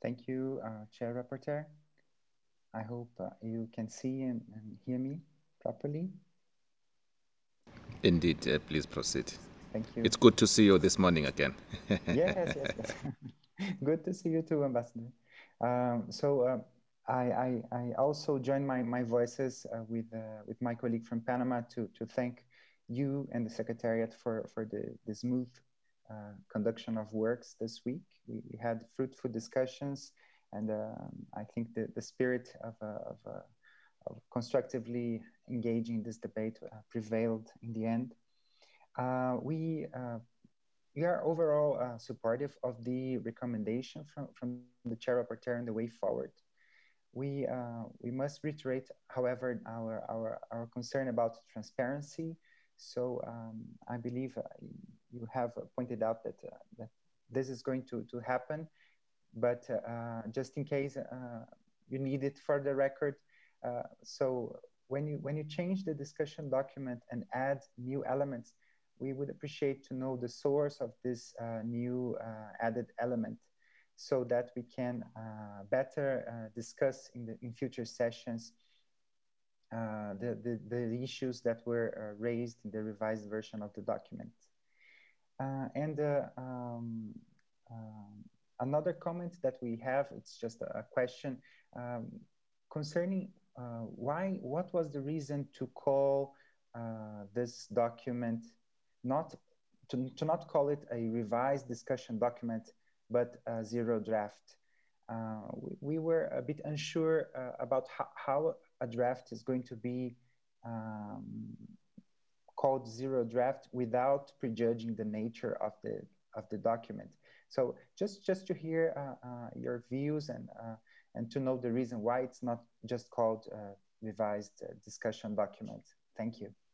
Thank you, Chair Rapporteur. I hope you can see and hear me properly. Indeed, please proceed. Thank you. It's good to see you this morning again. Yes. Good to see you too, Ambassador. I also join my voices with my colleague from Panama to thank you and the Secretariat for the smooth conduction of works this week. We had fruitful discussions, and I think the spirit of constructively engaging this debate prevailed in the end. We are overall supportive of the recommendation from the Chair Rapporteur and the way forward. We must reiterate, however, our concern about transparency. So I believe you have pointed out that this is going to happen, but just in case you need it for the record. So when you change the discussion document and add new elements, we would appreciate to know the source of this new added element, so that we can better discuss in future sessions the issues that were raised in the revised version of the document. And another comment that we have, it's just a question concerning what was the reason to call this document to not call it a revised discussion document, but a zero draft. We were a bit unsure about how a draft is going to be called zero draft without prejudging the nature of the document. So just to hear your views and to know the reason why it's not just called revised discussion document. Thank you.